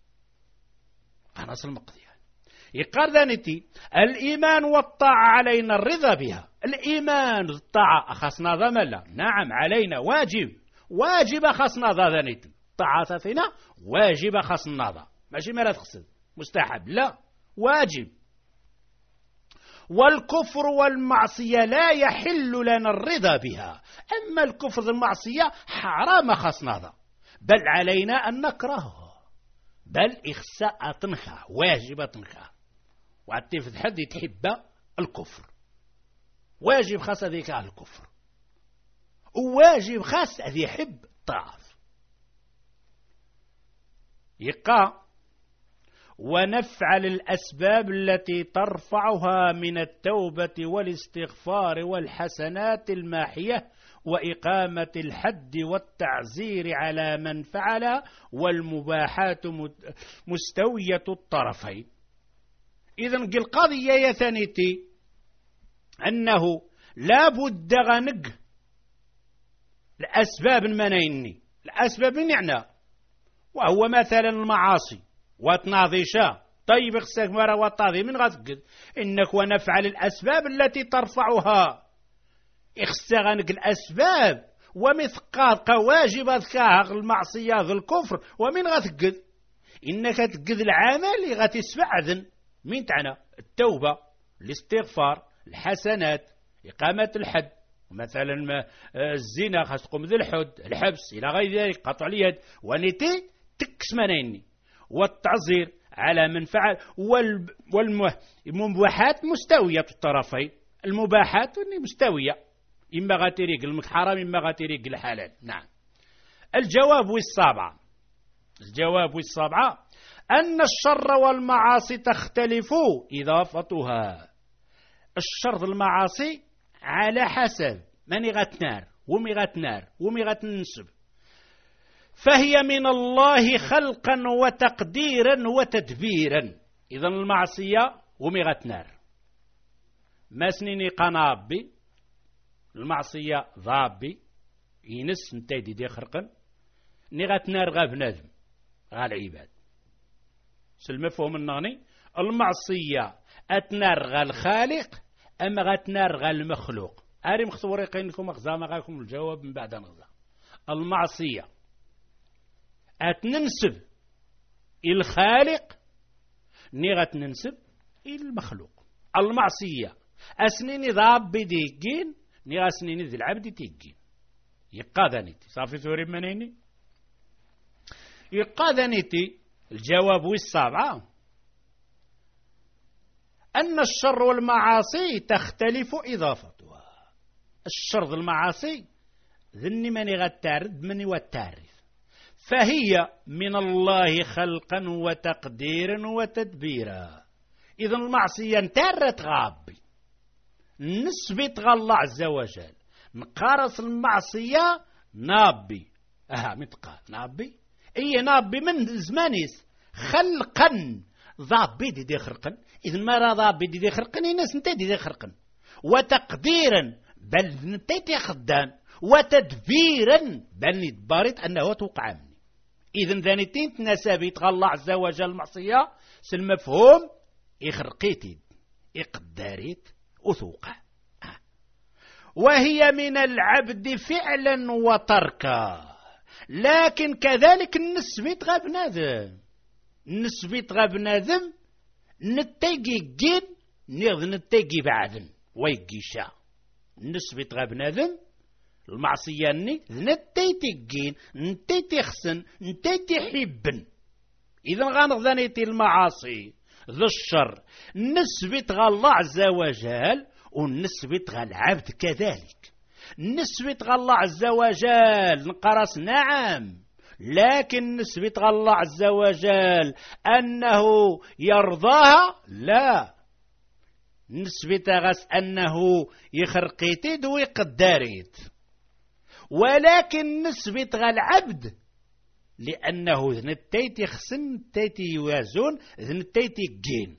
قنص المقضي. يقال ذانتي الإيمان والطاعة علينا الرضا بها. الإيمان والطاعة أخصنا ذا ملا. نعم علينا واجب واجب أخصنا ذا ذانتي طاعة فينا واجب أخصنا ذا ماشي ما لا تخصد مستحب لا واجب. والكفر والمعصية لا يحل لنا الرضا بها. أما الكفر والمعصية حرام أخصنا ذا بل علينا أن نكرهها بل إخساء تنخى واجب تنخى. وعتف حد يتحب الكفر واجب خاص ذيك على الكفر وواجب خاص ذي يحب الطاعة. يقع ونفعل الأسباب التي ترفعها من التوبة والاستغفار والحسنات الماحية وإقامة الحد والتعزير على من فعل والمباحات مستوية الطرفين. إذن القضية يثنيتي أنه لا بد غنق الأسباب المنيني الأسباب يعني وهو مثلا المعاصي وتناضيشا طيب اخسك مرة وطاضي من غتقد إنك ونفعل الأسباب التي ترفعها اخسغنك الأسباب ومثقات قواجب ذكاها المعصية ذو الكفر ومن غتقد إنك تقد العمل غتسبع ذن مين تعنى التوبة الاستغفار الحسنات إقامة الحد مثلا الزنا خاص تقوم ذي الحد الحبس إلى غير ذلك قطع اليد ونتي تكس منيني والتعزير على من فعل والمباحات مستوية الطرفين المباحات مستوية إما غتريق المحرم إما غتريق الحلال. نعم الجواب والسابعة الجواب والسابعة أن الشر والمعاصي تختلف إضافتها. الشر المعاصي على حسب من غتنار ومي غتنار ومي غتنسب فهي من الله خلقا وتقديرا وتدبيرا. إذن المعصية ومي غتنار ما سنيني قنابي المعصية ضابي ينس نتايدي دي خرقا ني غتنار غا بنادم غا العباد سلمفهم النغني المعصية أتنار غا الخالق أما غتنار غا المخلوق. أري مخصوري قينكم أخزام غاكم الجواب من بعد نغزا. المعصية أتننسب الخالق ني غتننسب المخلوق. المعصية أسنيني ضاب ديكين ني أسنيني ذي العبد تيكين يقاذنيتي صافي ثوري منيني يقاذنيتي الجواب والسابعة أن الشر والمعاصي تختلف إضافتها. الشر المعاصي ذني من غتارد من والتعرف، فهي من الله خلقا وتقديرا وتدبيرا. إذا المعصية انتارت غابي نسبة الله عز وجل نقارس المعصية نابي أها متقال نابي إيه نابي من زمانيس خلقا ضابي دي, دي خرقا. إذا ما راه ضابي دي, دي خرقا الناس انت دي, دي خرقا وتقديرا بل انت خدان وتدبيرا بل ندبارت أنه توقع مني. إذا ذانيتين تناسبت الله عز وجل المعصية سالمفهوم إخرقيتي إقداريت وثوقع آه. وهي من العبد فعلا وتركا، لكن كذلك النسبة غاب ناذم النسبة غاب ناذم نتيجي جين نيغ نتيجي بعدن ويجيشا النسبة غاب ناذم المعصية ني نتيتي جين نتيتي خسن نتيتي حبن. إذا غانغذانيتي المعاصي ذو الشر نسبة الله عز وجل ونسبة العبد كذلك. نسبة الله عز وجل نقرس نعم، لكن نسبة الله عز وجل أنه يرضاها لا. نسبة غس أنه يخرقيتيد ويقداريت، ولكن نسبة العبد لأنه ذنتيتي خسن نتيتي يوازون ذنتيتي جين.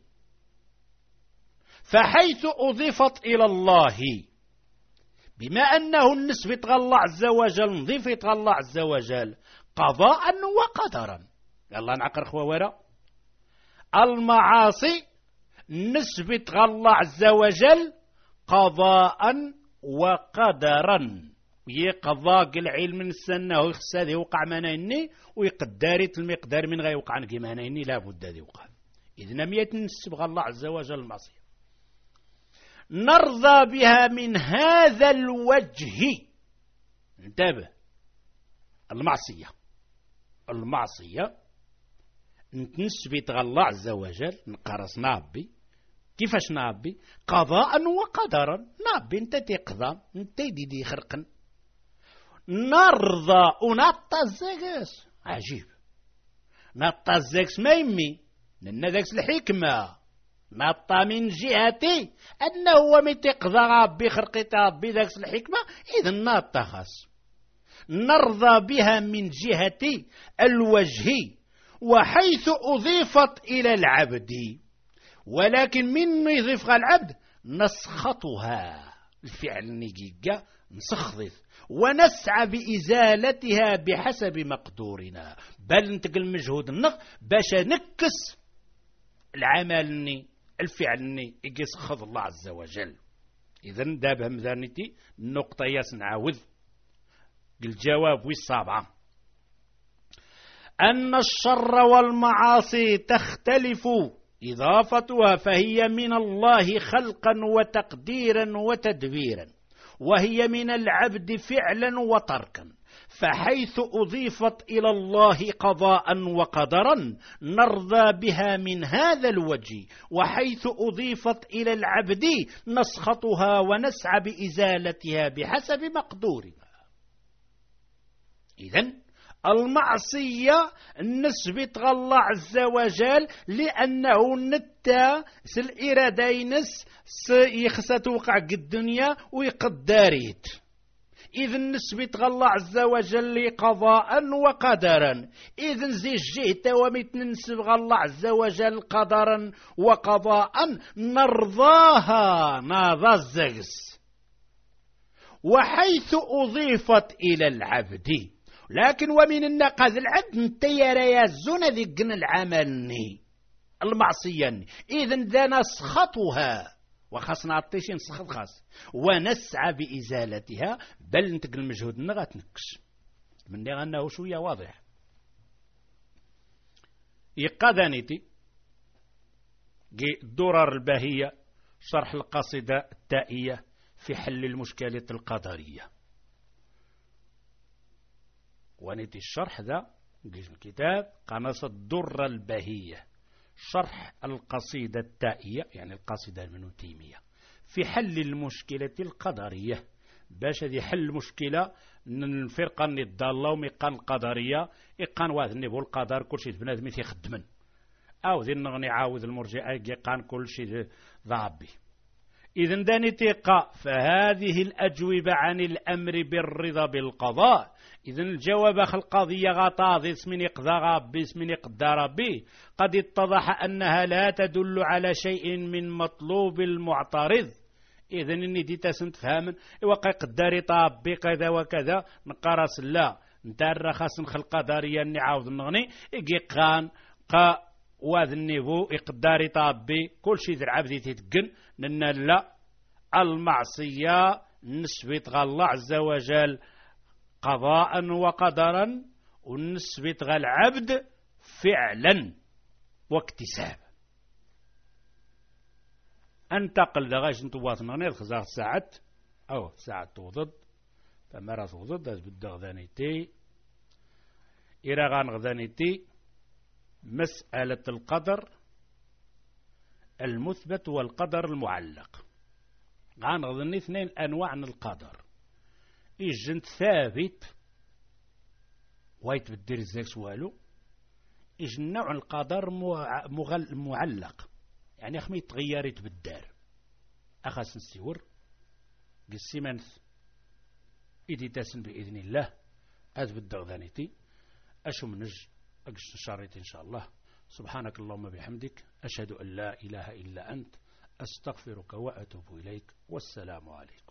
فحيث أضيفت إلى الله بما أنه النسبة الله عز وجل نضيفت الله عز وجل قضاء وقدرا. يلا نعقر خوارا المعاصي نسبة الله عز وجل قضاء وقدرا. يقضاء العلم من السنة ويخص هذا يوقع منيني ويقداريت المقدار من غير يوقع منيني لا بد هذا يوقع. إذن مية نسبة الله عز وجل المعصية نرضى بها من هذا الوجه. انتبه المعصية المعصية نسبة الله عز وجل نقرص نابي كيفاش نابي قضاء وقدرا. نابي انت تقضى انت دي دي خرقا نرضى ونطزقس عجيب نطزقس ما يمي لأن ذاكس الحكمة نطا من جهتي أنه هو متقضى ربي خرقت ربي ذاكس الحكمة. إذا نطا خاص نرضى بها من جهة الوجه وحيث أضيفت إلى العبد، ولكن من يضيفها العبد نسخطها الفعل نيجيجا نسخضف ونسعى بإزالتها بحسب مقدورنا. بل نتقل مجهود النغ باش نكس العمل الفعل يسخض الله عز وجل. إذن دابها مذانتي النقطة يسنعاوذ الجواب والسابعة أن الشر والمعاصي تختلف إضافتها، فهي من الله خلقا وتقديرا وتدبيرا، وهي من العبد فعلا وتركا. فحيث أضيفت إلى الله قضاء وقدرا نرضى بها من هذا الوجه، وحيث أضيفت إلى العبد نسخطها ونسعى بإزالتها بحسب مقدورنا. إذن المعصية نسبة الله عز وجل لأنه نتا سالإرادينس سيخسى توقع الدنيا ويقداريت. إذن نسبة الله عز وجل قضاء وقدرا. إذن زي الجهة ومتنسب الله عز وجل قدرا وقضاء نرضاها ناضا الزغس. وحيث أضيفت إلى العبد، لكن ومن النقاذ العبد نتيار يزون ذقن العمل المعصية. إذن ذا نسخطها وخاصنا عطيشين نسخط خاص ونسعى بإزالتها. بل نتقل المجهود نغا تنكش من دي أنه شوية واضح. يقاذانيتي الدرر الباهية شرح القصيدة التائية في حل المشكلة القدرية. ونتي الشرح ذا الكتاب قناص الدرة البهية، شرح القصيدة التائية يعني القصيدة ابن تيمية في حل المشكلة القدرية، باش هذه حل المشكلة الفرقة الضالة وميقان القدرية إقان واحد النبو القدر كل شيء بنادم يخدمن، أو ذي نغني عاوذ المرجئة يقان كل شيء ضابي. إذن داني تيقى فهذه الأجوبة عن الأمر بالرضا بالقضاء. إذن الجواب أخ القضية غطاضي اسمني قضى غابي اسمني قدر بي قد اتضح أنها لا تدل على شيء من مطلوب المعترض. إذن إني دي تسنت فهمن وقع قداري طابي كذا وكذا نقرس لا نتار خاص نخل قدريا نعاود نغني إيقي قان قا وهذا النيفو إقداري طابي كل شيء ذي العبد تتقن لأن لا المعصية نسبة الله عز وجل قضاء وقدرا ونسبة العبد فعلا واكتساب. انتقل لغاية نتوات نغني خزاق ساعة أو ساعة توضد فمرة توضد أز بدا غذانيتي إراغان غذانيتي مسألة القدر المثبت والقدر المعلق. غان غضني اثنين أنواع من القدر، إجنت ثابت وايت بالدير الزاكس والو، إجن نوع القدر مغل معلق يعني أخمي تغيرت بالدار أخاس نسيور قسي منث إدي تاسن بإذن الله أذ بالدغذانيتي أشو منج أقش شاريت إن شاء الله. سبحانك اللهم بحمدك أشهد أن لا إله إلا أنت أستغفرك وأتوب إليك والسلام عليكم.